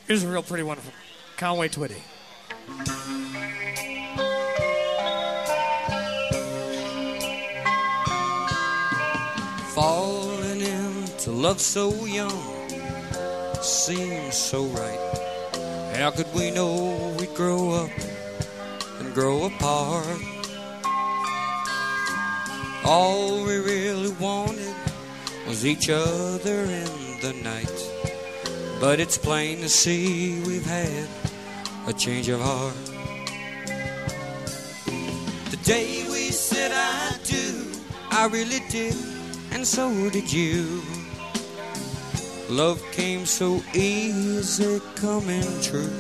Here's a real pretty one from Conway Twitty. Falling into love so young seems so right. How could we know we'd grow up and grow apart? All we really wanted was each other in the night. But it's plain to see we've had a change of heart. The day we said I do, I really did, and so did you. Love came so easy coming true.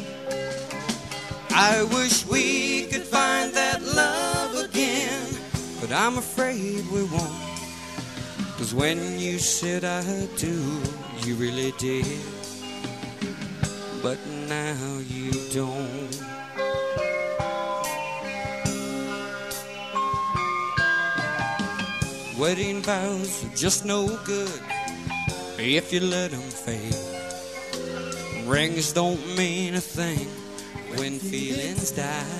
I wish we could find that love again, but I'm afraid we won't. 'Cause when you said I do, you really did, but now you don't. Wedding vows are just no good if you let them fade. Rings don't mean a thing when feelings die.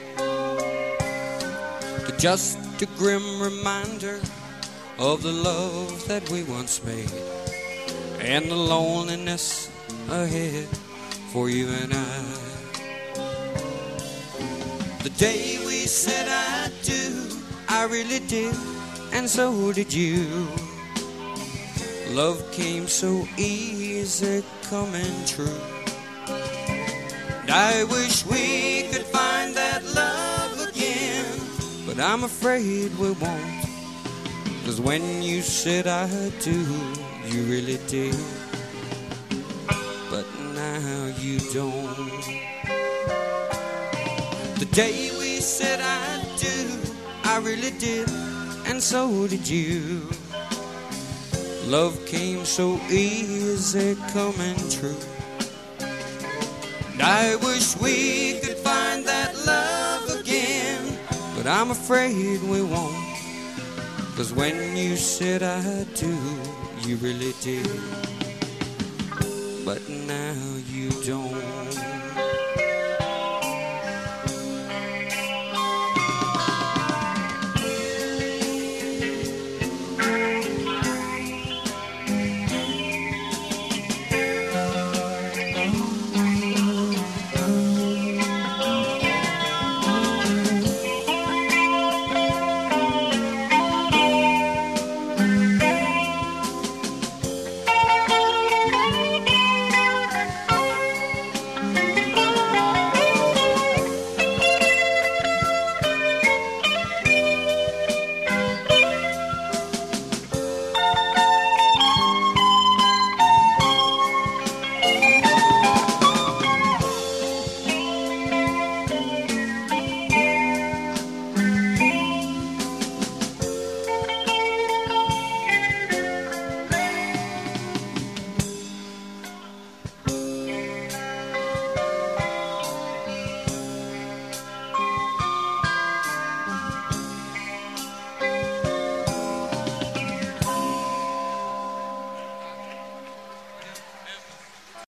They're just a grim reminder of the love that we once made, and the loneliness ahead for you and I. The day we said I do, I really did, and so did you. Love came so easy coming true. And I wish we could find that love again, but I'm afraid we won't. 'Cause when you said I do, you really did, but now you don't. The day we said I do, I really did, and so did you. Love came so easy coming true. And I wish we could find that love again, but I'm afraid we won't. 'Cause when you said I do, you really did, but now you don't.